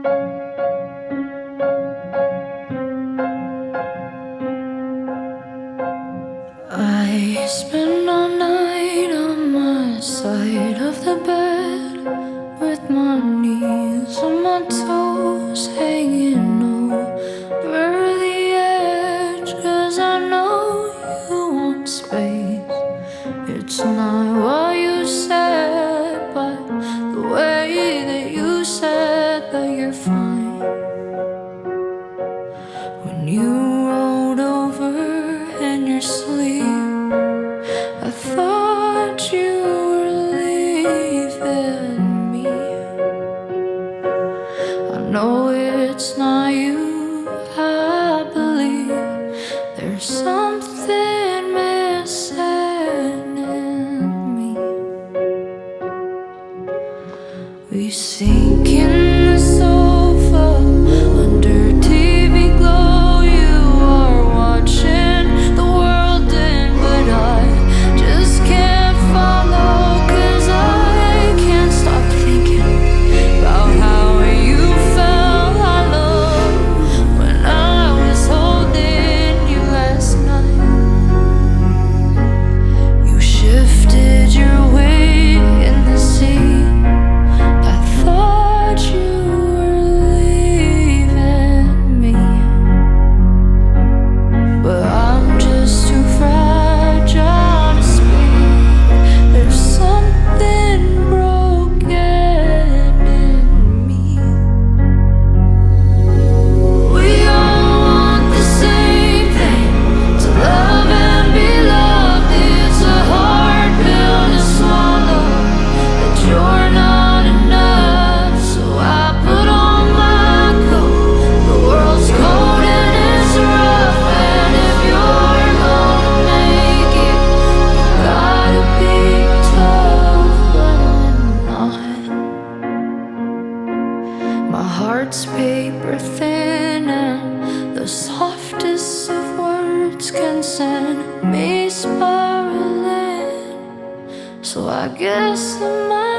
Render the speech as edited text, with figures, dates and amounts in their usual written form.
I spend all night on my side of the bed, with my knees on my toes, hanging over the edge. 'Cause I know you want space. It's not what you said, but the way that you said that you're fine. When you rolled over in your sleep, I thought you were leaving me. I know it's not you, I believe there's something missing in me. We sink in the sofa under TV glow. You are watching the world end, but I just can't follow. 'Cause I can't stop thinking about how you felt I love when I was holding you last night. You shifted your weight in the sea. I thought you were leaving me, but I'm just too fragile to speak. There's something broken in me. We all want the same thing, to love and be loved. It's a hard pill to swallow, that you're not enough. So I put on my coat. The world's cold and it's rough, and if you're gonna make it, you gotta be tough. But I'm not. My heart's paper thin, and the softest of words can send me spiraling. So I guess I might